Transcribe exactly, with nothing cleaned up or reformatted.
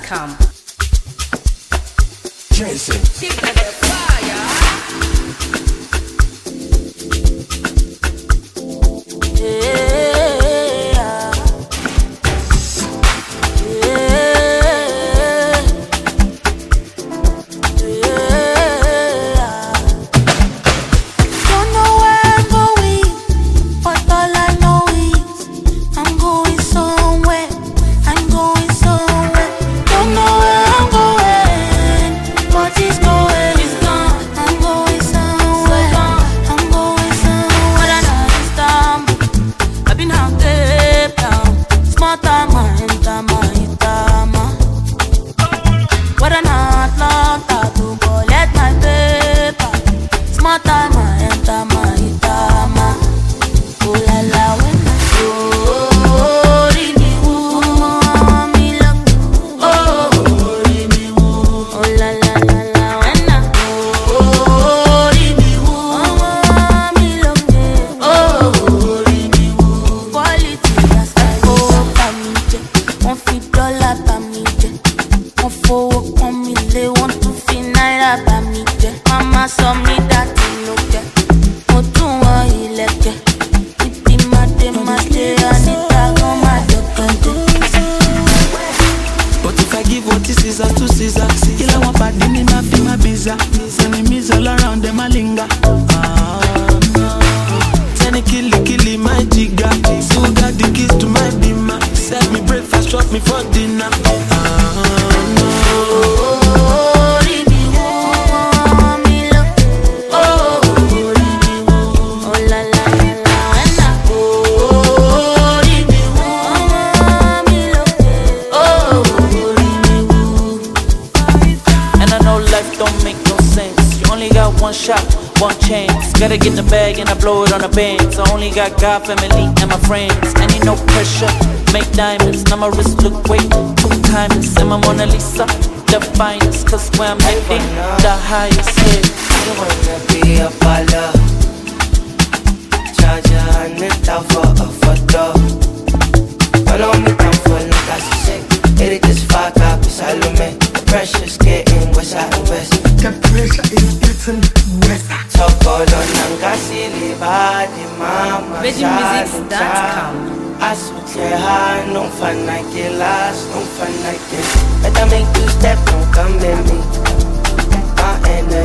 com. Jason. Got God, family, and my friends. I need no pressure, make diamonds. Now my wrist look way two times. And my Mona Lisa, the finest. Cause where I'm heading, the highest hit. I wanna be a baller. Charge a hundred thousand for a photo. Follow me down for like I say. It is fuck up, it's Salome. The pressure's getting worse, I invest. The pressure is getting worse. Tokolo nangasili badi mama Veggie Musics dot com. Asutleha, no fun like it last, no fun like this. Better make two step, don't come at me. My energy